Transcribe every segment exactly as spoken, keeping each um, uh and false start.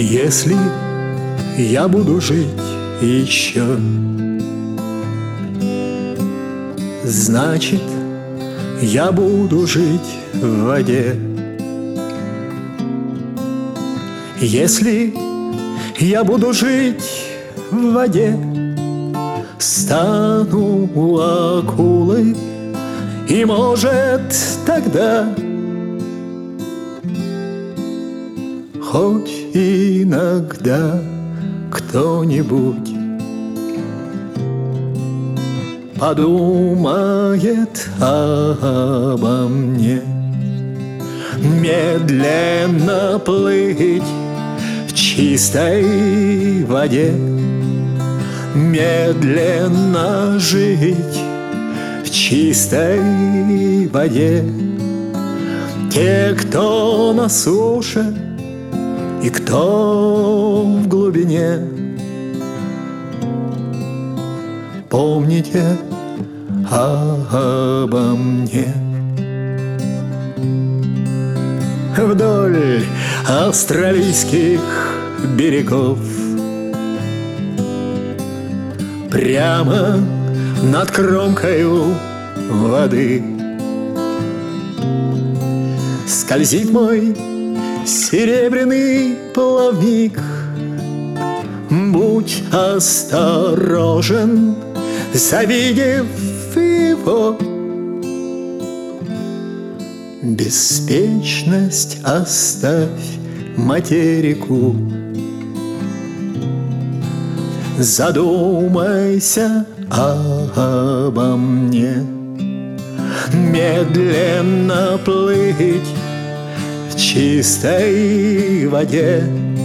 Если я буду жить еще, значит, я буду жить в воде. Если я буду жить в воде, стану акулой, и, может, тогда хоть иногда кто-нибудь подумает обо мне. Медленно плыть в чистой воде, медленно жить в чистой воде. Те, кто на суше и кто в глубине, помните обо мне. Вдоль австралийских берегов, прямо над кромкою воды, скользит мой серебряный плавник. Будь осторожен, завидев его, беспечность оставь материку. Задумайся обо мне. Медленно плыть в чистой воде,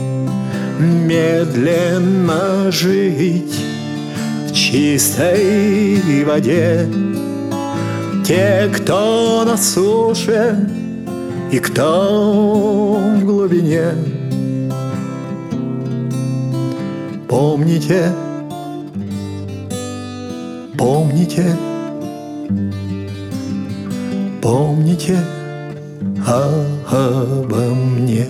медленно жить в чистой воде. Те, кто на суше и кто в глубине, помните, помните, помните обо мне.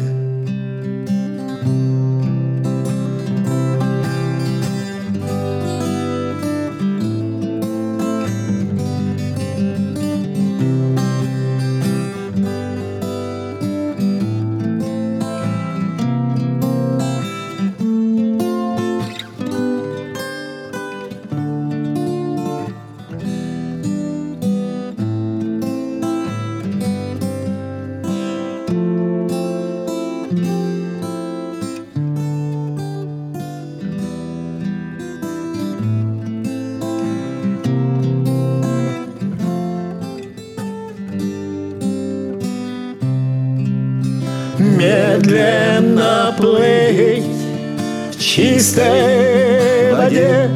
Медленно плыть в чистой воде,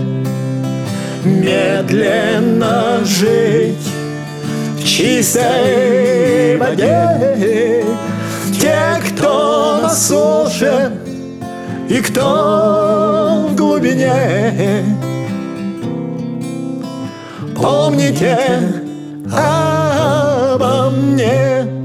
медленно жить в чистой воде. Те, кто на суше и кто в глубине, помните обо мне.